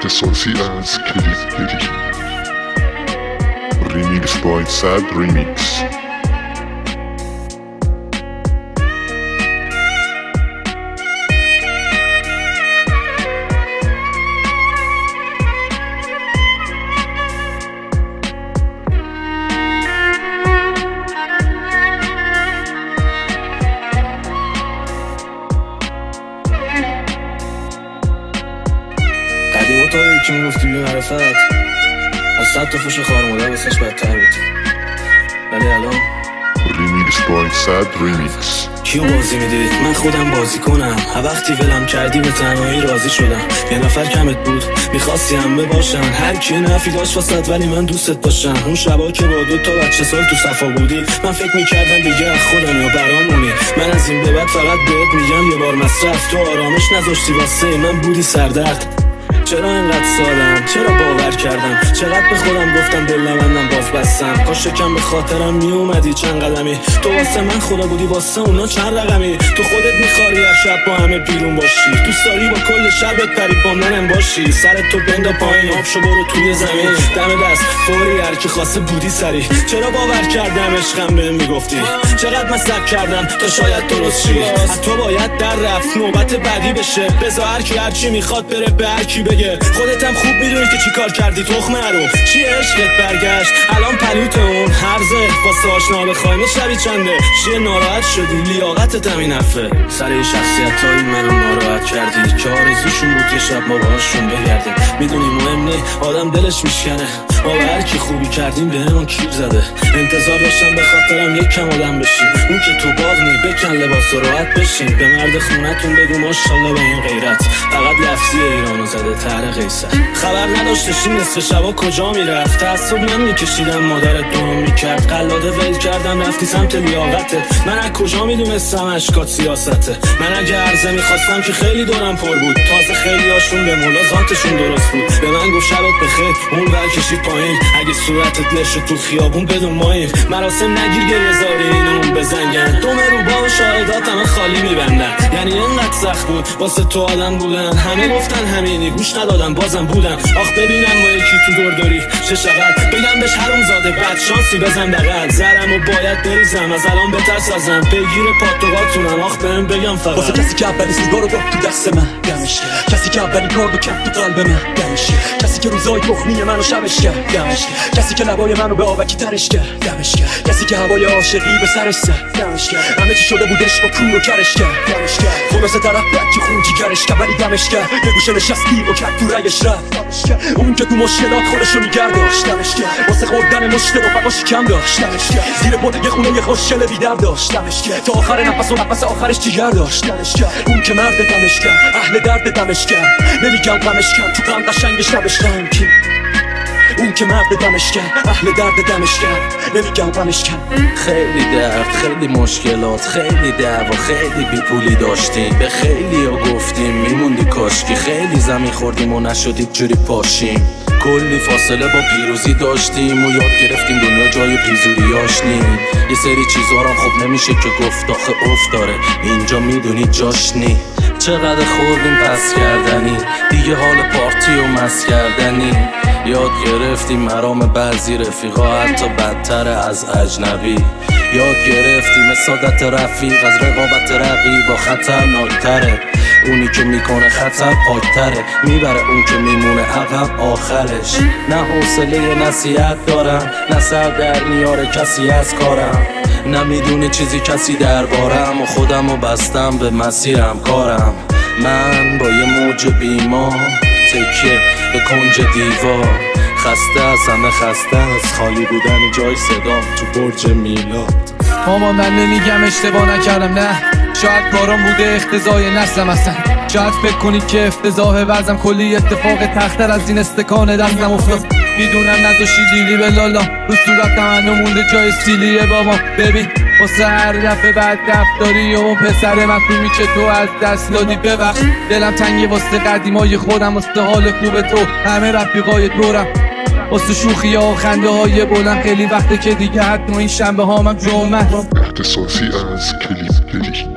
اختصاصی از کلیپ ریمیکس بای صد ریمیکس. قدیما تا یکی میگفتیم به معرفت از 100 تا فوش خوار مادر واسش بدتر بود، ولی الان ریمیکس بای صد ریمیکس. کیو بازی میدید؟ من خودم بازی کنم. وقتی ولم کردی به تنهایی راضی شدم. یه نفر کمت بود میخواستی همه باشن، هر کی نفی داشت واسط ولی من دوستت داشتم. اون شبا که با 2 تا بچه سال تو صفا بودی من فکر میکردم دیگه از خودم یا برامونی. من از این به بعد فقط بهت میگم یه بار مصرف. تو آرامش نذاشتی واسه من بودی سردرد. چرا اینقدر سادم؟ چرا باور کردم؟ چقدر به خودم گفتم دل نبندم باز بستم. کاش شکم به خاطرم میومدی چند قدمی. تو واسه من خدا بودی واسه اونا چند رقمی. تو خودت میخواری هر شب با همه بیرون باشی، دوست داری با کل شب بپری با منم باشی. سرت تو بندا پایین آب شو برو توی زمین، دم دست فوری هر کی خواسته بودی سری. چرا باور کردم عشقم بهم میگفتی؟ چقدر مصرف کردم تا شاید درست شی. از تو باید در رفت نوبت بعدی بشه. بذار هر کی هر چی میخواد بره به هر کی بگه. خودت هم خوب میدونی که چی کار کردی تخم نرو. چی عشقت برگشت الان پلوت اون هرزه واسه آشنا بخوایم شبی چنده. چیه ناراحت شدی؟ لیاقتت همین حرفه. سر یه شخصیتایی منو ناراحت کردی که آرزوشون بود یه شب ما باهاشون بگردیم. میدونی مهم نی آدم دلش میشکنه. ما به هر کی خوبی کردیم بهمون کیل زده. انتظار داشتم به خاطرم یک کم آدم بشی. اون که تو باغ نی بکن لباس و راحت بشین. به مرد خونتون بگو ماشاءالله به این غیرت. فقط لفظی ایرانو زده تره قیصر. خبر نداشتشی نصف شبا کجا میرفت. تعصب من میکشیدم مادرت دوم میکرد. قلاده ول کردم رفتی سمت لیاقتت. من از کجا میدونستم اشکات سیاسته. من اگه عرضه میخواستم که خیلی دورم پر بود. تازه خیلی هاشون به ملاقاتشون درست بود. به من گفت شبت بخیر اون ور کشید پایین. اگه صورتت نشه تو خیابون بدون ماییم. مراسم نگیر گریه زاری اینو بزنگن. دوم روبا و شاهدات همه خالی میبندن. یعنی اینقدر سخت بود واسه تو آدم بودن. همه گفتن همینی گوش ندادم بازم بودم. آخ ببینم با یکی تو دورداری چه شود. بگم بهش حروم زاده بد شانسی بزن بغل. زرمو باید بریزم از الان بترس ازم. پیگیر پاتوقاتونم آخ بهم بگم فقط. واسه کسی که اولین سیگار رو داد تو دست من دمش کرد. کسی که اولین کار رو کرد تو قلب من دمش کرد. کسی که روزای تخمی منو شبش کرد دمش کرد. کسی که لبای منو به آبکی ترش کرد دمش کرد. کسی که هوای عاشقی به سرش زد دمش کرد. همه چی شده بود عشق و کور و کرش کرد دمش کرد. خلاصه طرف بد که خون جیگرش کرد ولی دمش کرد. یه گوشه نشستی و کرد تو رگش رفت. اون که تو مشکلات خودشو میگرداشت دمش کرد. واسه خوردن مشت رفقاش کم داشت دمش کرد. زیر پد یه خونه یه خوشگل بی‌در داشت دمش کرد. تا آخر نفس و نفس آخرش جیگر داشت دمش کرد. اون که مرد دمش کرد اهل درد دمش کرد. نمیگم غمش کرد تو غم قشنگش نبش غم کی. اون که مرد دمش کرد اهل درد دمش کرد. نمیگم غمش کرد. خیلی درد خیلی مشکلات خیلی دعوا خیلی بیپولی داشتیم. به خیلی ها گفتیم میموندی کاشکی. خیلی زمین خوردیم و نشدید جوری پاشیم. کلی فاصله با پیروزی داشتیم و یاد گرفتیم دنیا جای پیزوریاش نیم. یه سری چیزا رو خب نمیشه که گفت آخه افت داره اینجا میدونی جاش نی. چقدر خوردیم پس کردنی دیگه حال پارتی و مس کردنی. یاد گرفتیم مرام بعضی رفیقا حتی بدتر از اجنبی. یاد گرفتیم سعادت رفیق از رقابت رقیب با خطرناکتره. اونی که میکنه خطر پاکتره میبره اون که میمونه عقب آخرش. نه حوصله نصیحت دارم نه سر در میاره کسی از کارم. نمیدونه چیزی کسی دربارم و خودمو بستم به مسیرم کارم. من با یه موج بیمار تکیه به کنج دیوار. خسته از همه خسته از خالی بودن جای صدام تو برج میلاد. مامان من نمیگم اشتباه نکردم نه. شاید کارام بوده اختزای نسلم اصلا. شاید فکر کنید که افتضاح وزم کلی اتفاق تختر از این استکان دستم افتاد. میدونم نذاشی دیلی به لالا رو صورت منو مونده جای سیلیه بابا. ببین واسه هر دفعه بعد رفتاری و پسر مفهومی که تو از دست دادی ببخش. دلم تنگه واسه قدیمای خودم واسه حال خوب تو همه رفیقای دورم. واسه شوخی ها و خنده های بلند خیلی وقته که دیگه حتی این شنبه هامم جمعه اختصاصی از کلیپ